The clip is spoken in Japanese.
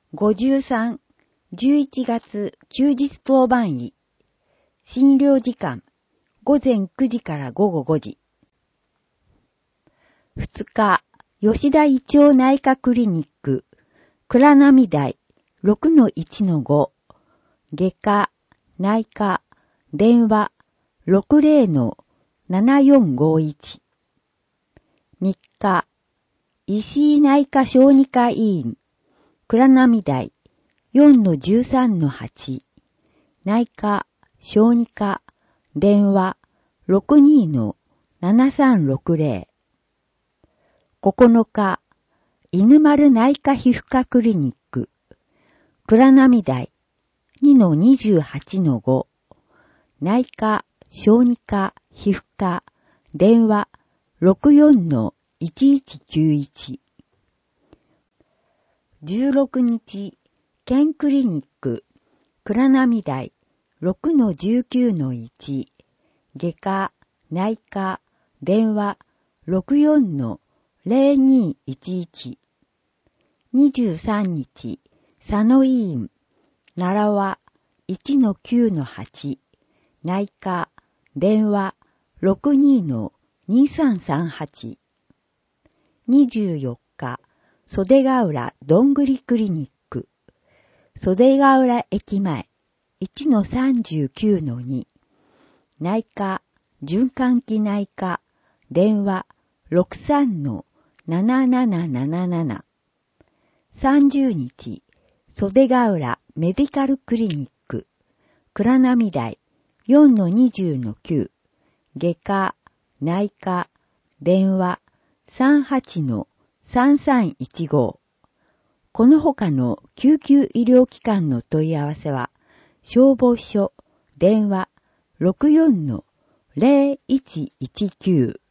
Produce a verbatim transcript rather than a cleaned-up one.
ごじゅうさん、じゅういちがつ休日当番医。診療時間、ごぜんくじからごごごじ。ふつか、吉田胃腸内科クリニック、倉波台 ろくのいちのご、外科、内科、電話 ろくぜろのななよんごいち。みっか、石井内科小児科医院、倉波台 よんのじゅうさんのはち、内科、小児科、電話 ろくにのななさんろくぜろ。ここのか、犬丸内科皮膚科クリニック、倉波台 にのにじゅうはちのご、内科、小児科、皮膚科、電話 ろくよんのいちいちきゅういち。じゅうろくにち、県クリニック、倉波台 ろくのじゅうきゅうのいち、外科、内科、電話 ろくよんのぜろにいちいち。にじゅうさんにち、佐野医院、奈良はいちのきゅうのはち、内科、電話 ろくにのにさんさんはち。にじゅうよっか、袖ヶ浦どんぐりクリニック、袖ヶ浦駅前 いちのさんじゅうきゅうのに、内科、循環器内科、電話 ろくさんのなななななななな。さんじゅうにち、袖ヶ浦メディカルクリニック、倉波台 よんのにじゅうのきゅう、外科、内科、電話 さんはちのさんさんいちご。この他の救急医療機関の問い合わせは、消防署、電話 ろくよんのぜろいちいちきゅう。